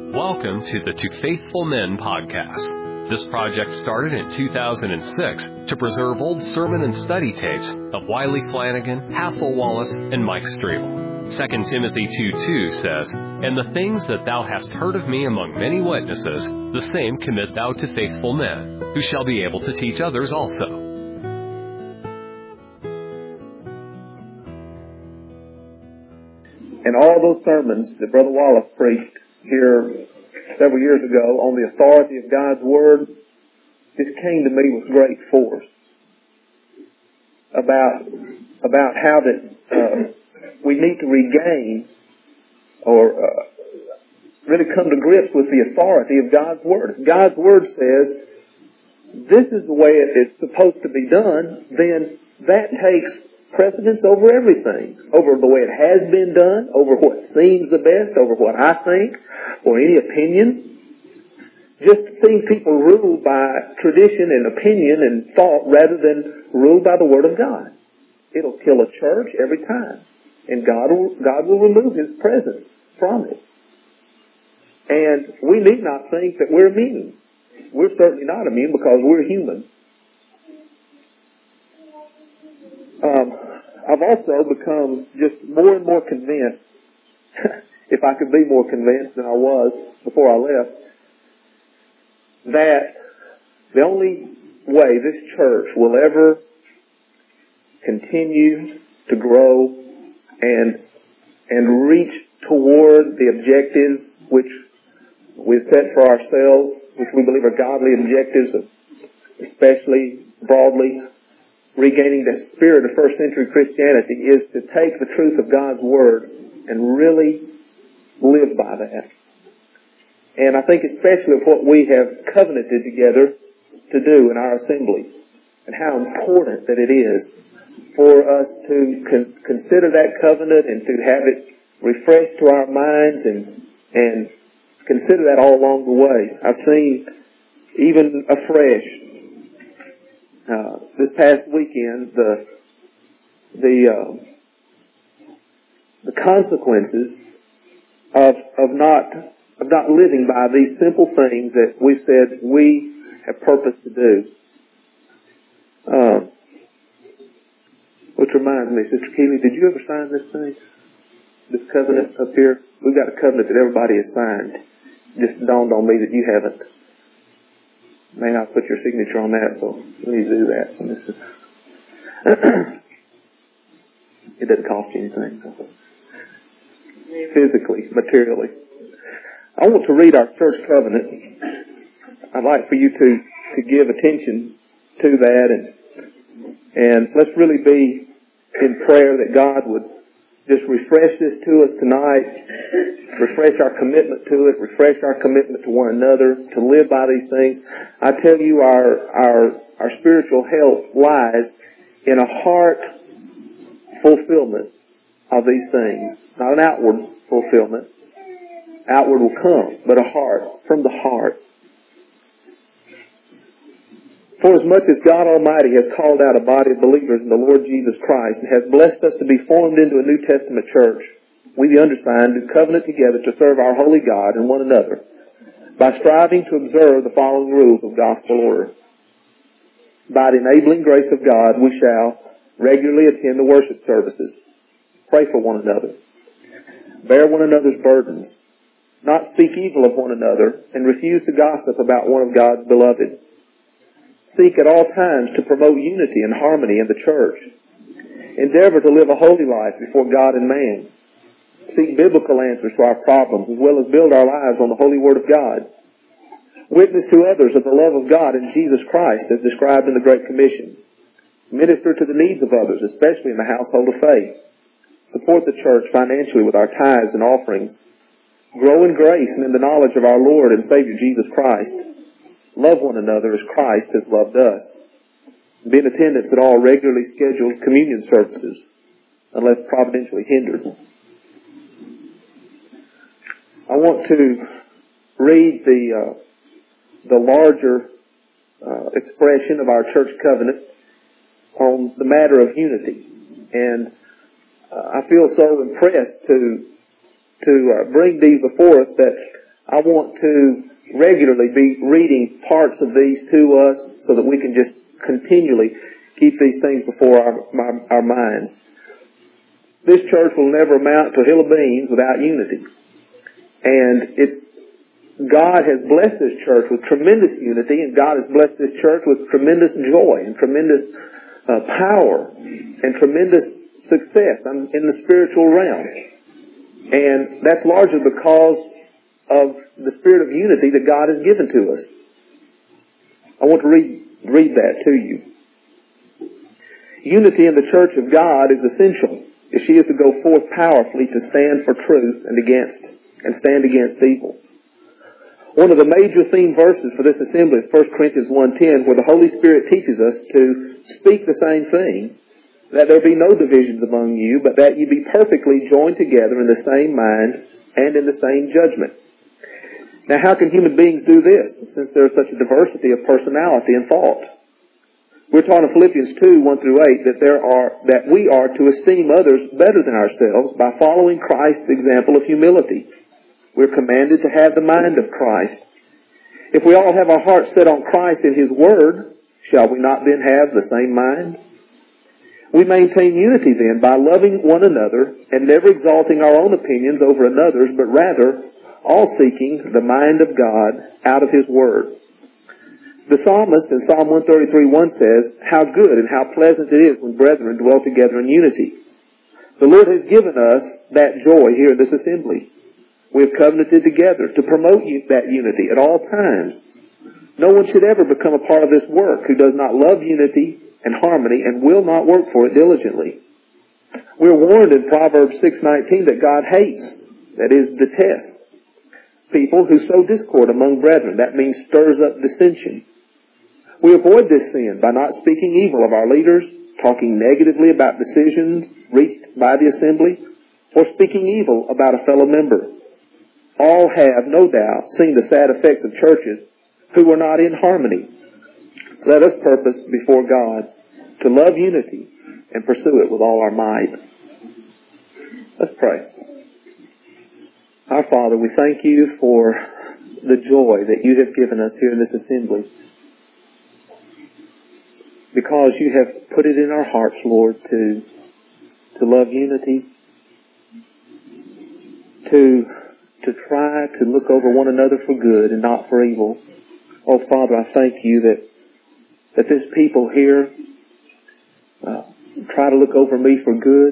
Welcome to the To Faithful Men podcast. This project started in 2006 to preserve old sermon and study tapes of Wiley Flanagan, Hassel Wallace, and Mike Strable. 2 Timothy 2:2 says, "And the things that thou hast heard of me among many witnesses, the same commit thou to faithful men, who shall be able to teach others also." And all those sermons that Brother Wallace preached here several years ago on the authority of God's Word just came to me with great force about how that we need to regain or really come to grips with the authority of God's Word. If God's Word says this is the way it's supposed to be done, then that takes precedence over everything, over the way it has been done, over what seems the best, over what I think, or any opinion. Just seeing people ruled by tradition and opinion and thought rather than ruled by the Word of God. It'll kill a church every time. And God will remove His presence from it. And we need not think that we're immune. We're certainly not immune because we're human. I've also become just more and more convinced, if I could be more convinced than I was before I left, that the only way this church will ever continue to grow and reach toward the objectives which we've set for ourselves, which we believe are godly objectives, especially broadly, regaining the spirit of first century Christianity, is to take the truth of God's Word and really live by that. And I think especially of what we have covenanted together to do in our assembly, and how important that it is for us to consider that covenant and to have it refreshed to our minds and consider that all along the way. I've seen even afresh this past weekend the consequences of not living by these simple things that we said we have purpose to do. Which reminds me, Sister Keeley, did you ever sign this thing? This covenant up here? We've got a covenant that everybody has signed. It just dawned on me that you haven't. May not put your signature on that, so we need to do that. And this is it doesn't cost you anything. Physically, materially. I want to read our church covenant. I'd like for you to give attention to that and let's really be in prayer that God would just refresh this to us tonight, refresh our commitment to it, refresh our commitment to one another, to live by these things. I tell you, our spiritual health lies in a heart fulfillment of these things. Not an outward fulfillment. Outward will come, but a heart, from the heart. For as much as God Almighty has called out a body of believers in the Lord Jesus Christ and has blessed us to be formed into a New Testament church, we the undersigned do covenant together to serve our holy God and one another by striving to observe the following rules of gospel order. By the enabling grace of God, we shall regularly attend the worship services, pray for one another, bear one another's burdens, not speak evil of one another, and refuse to gossip about one of God's beloved. Seek at all times to promote unity and harmony in the church. Endeavor to live a holy life before God and man. Seek biblical answers to our problems as well as build our lives on the holy Word of God. Witness to others of the love of God in Jesus Christ as described in the Great Commission. Minister to the needs of others, especially in the household of faith. Support the church financially with our tithes and offerings. Grow in grace and in the knowledge of our Lord and Savior Jesus Christ. Love one another as Christ has loved us. Be in attendance at all regularly scheduled communion services, unless providentially hindered. I want to read the larger expression of our church covenant on the matter of unity. And I feel so impressed to bring these before us that I want to regularly be reading parts of these to us so that we can just continually keep these things before our minds. This church will never amount to a hill of beans without unity. And God has blessed this church with tremendous unity, and God has blessed this church with tremendous joy and tremendous power and tremendous success in the spiritual realm. And that's largely because of the spirit of unity that God has given to us. I want to read that to you. Unity in the church of God is essential if she is to go forth powerfully to stand for truth and stand against evil. One of the major theme verses for this assembly is 1 Corinthians 1:10, where the Holy Spirit teaches us to speak the same thing, that there be no divisions among you, but that you be perfectly joined together in the same mind and in the same judgment. Now, how can human beings do this, since there is such a diversity of personality and thought? We're taught in Philippians 2:1-8 that we are to esteem others better than ourselves by following Christ's example of humility. We're commanded to have the mind of Christ. If we all have our hearts set on Christ and His Word, shall we not then have the same mind? We maintain unity then by loving one another and never exalting our own opinions over another's, but rather all seeking the mind of God out of His Word. The psalmist in Psalm 133:1 says, "How good and how pleasant it is when brethren dwell together in unity." The Lord has given us that joy here in this assembly. We have covenanted together to promote that unity at all times. No one should ever become a part of this work who does not love unity and harmony and will not work for it diligently. We're warned in Proverbs 6:19 that God hates, that is, detests, people who sow discord among brethren. That means stirs up dissension. We avoid this sin by not speaking evil of our leaders, talking negatively about decisions reached by the assembly, or speaking evil about a fellow member. All have, no doubt, seen the sad effects of churches who are not in harmony. Let us purpose before God to love unity and pursue it with all our might. Let's pray. Our Father, we thank You for the joy that You have given us here in this assembly, because You have put it in our hearts, Lord, to love unity, to try to look over one another for good and not for evil. Oh, Father, I thank You that this people here try to look over me for good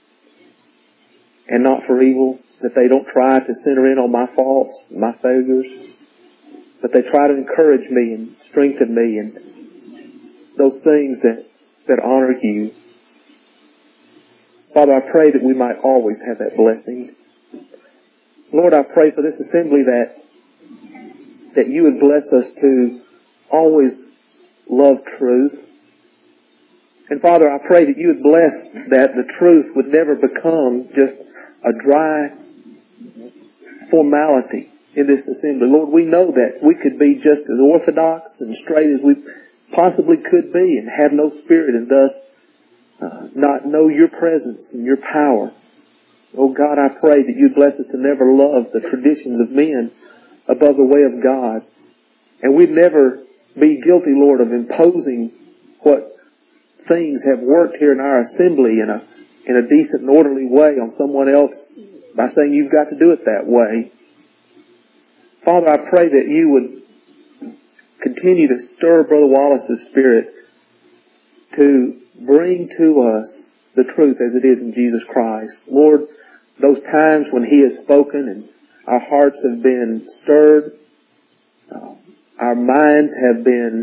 and not for evil, that they don't try to center in on my faults, my failures, but they try to encourage me and strengthen me and those things that honor You. Father, I pray that we might always have that blessing. Lord, I pray for this assembly that You would bless us to always love truth. And Father, I pray that You would bless that the truth would never become just a dry formality in this assembly. Lord, we know that we could be just as orthodox and straight as we possibly could be and have no spirit and thus not know Your presence and Your power. Oh God, I pray that You'd bless us to never love the traditions of men above the way of God. And we'd never be guilty, Lord, of imposing what things have worked here in our assembly in a decent and orderly way on someone else by saying you've got to do it that way. Father, I pray that You would continue to stir Brother Wallace's spirit to bring to us the truth as it is in Jesus Christ. Lord, those times when He has spoken and our hearts have been stirred, our minds have been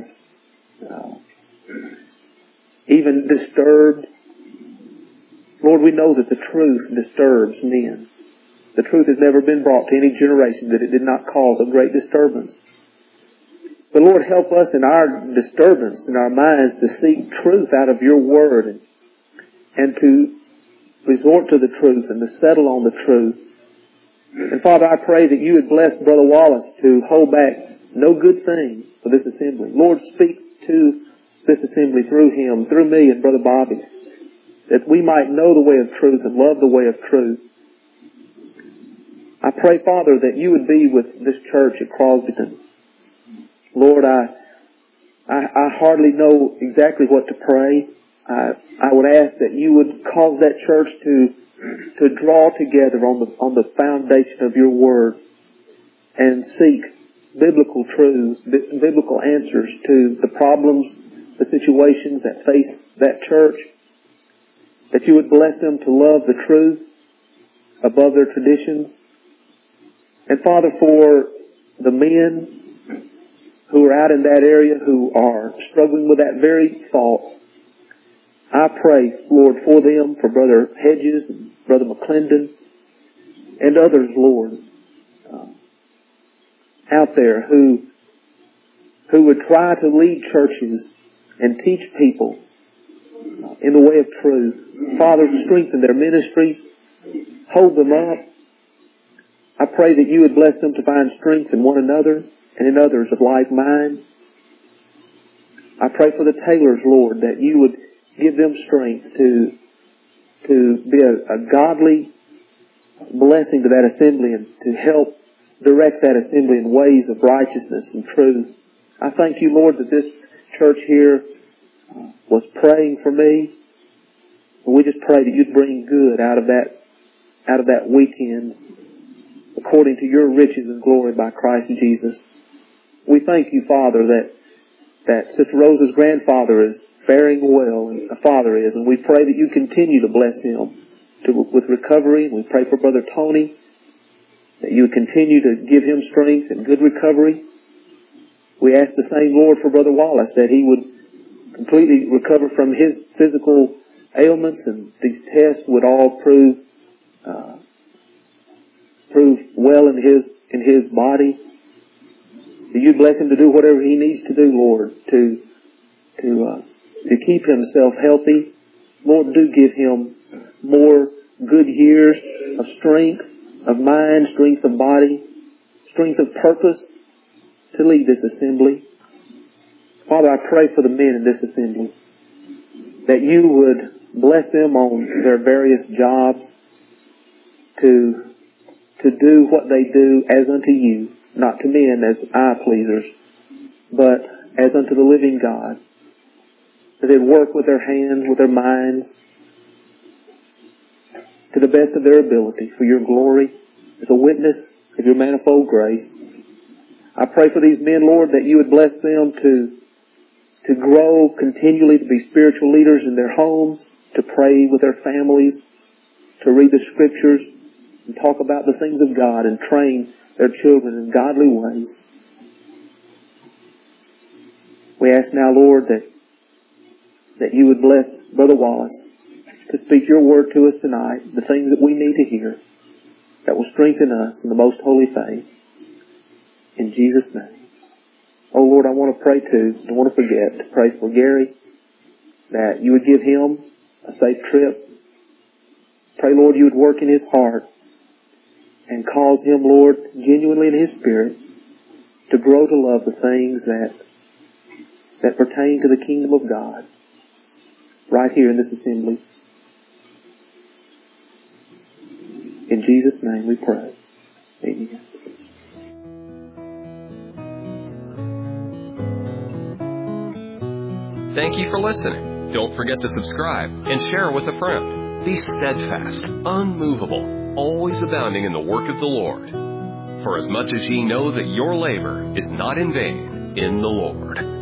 even disturbed. Lord, we know that the truth disturbs men. The truth has never been brought to any generation that it did not cause a great disturbance. But Lord, help us in our disturbance in our minds to seek truth out of Your Word and to resort to the truth and to settle on the truth. And Father, I pray that You would bless Brother Wallace to hold back no good thing for this assembly. Lord, speak to this assembly through him, through me and Brother Bobby, that we might know the way of truth and love the way of truth. I pray, Father, that you would be with this church at Crosbyton. Lord, I hardly know exactly what to pray. I would ask that you would cause that church to draw together on the foundation of your word and seek biblical truths, biblical answers to the problems, the situations that face that church. That you would bless them to love the truth above their traditions. And Father, for the men who are out in that area who are struggling with that very thought, I pray, Lord, for them, for Brother Hedges and Brother McClendon and others, Lord, out there who would try to lead churches and teach people in the way of truth. Father, strengthen their ministries, hold them up. I pray that you would bless them to find strength in one another and in others of like mind. I pray for the Taylors, Lord, that you would give them strength to be a godly blessing to that assembly and to help direct that assembly in ways of righteousness and truth. I thank you, Lord, that this church here was praying for me. And we just pray that you'd bring good out of that weekend according to your riches and glory by Christ Jesus. We thank you, Father, that Sister Rosa's grandfather is faring well, and a father is, and we pray that you continue to bless him with recovery. And we pray for Brother Tony, that you would continue to give him strength and good recovery. We ask the same, Lord, for Brother Wallace, that he would completely recover from his physical ailments, and these tests would all prove well in his body. That you bless him to do whatever he needs to do, Lord, to keep himself healthy. Lord, do give him more good years of strength of mind, strength of body, strength of purpose to lead this assembly. Father, I pray for the men in this assembly, that you would bless them on their various jobs to do what they do as unto you, not to men as eye-pleasers, but as unto the living God. That they work with their hands, with their minds, to the best of their ability for your glory, as a witness of your manifold grace. I pray for these men, Lord, that you would bless them to grow continually, to be spiritual leaders in their homes, to pray with their families, to read the Scriptures, and talk about the things of God, and train their children in godly ways. We ask now, Lord, that you would bless Brother Wallace to speak your word to us tonight, the things that we need to hear, that will strengthen us in the most holy faith. In Jesus' name. Oh Lord, I want to pray too, I don't want to forget to pray for Gary, that you would give him a safe trip. Pray, Lord, you would work in his heart and cause him, Lord, genuinely in his spirit, to grow to love the things that pertain to the kingdom of God right here in this assembly. In Jesus' name we pray. Amen. Thank you for listening. Don't forget to subscribe and share with a friend. Be steadfast, unmovable, always abounding in the work of the Lord. For as much as ye know that your labor is not in vain in the Lord.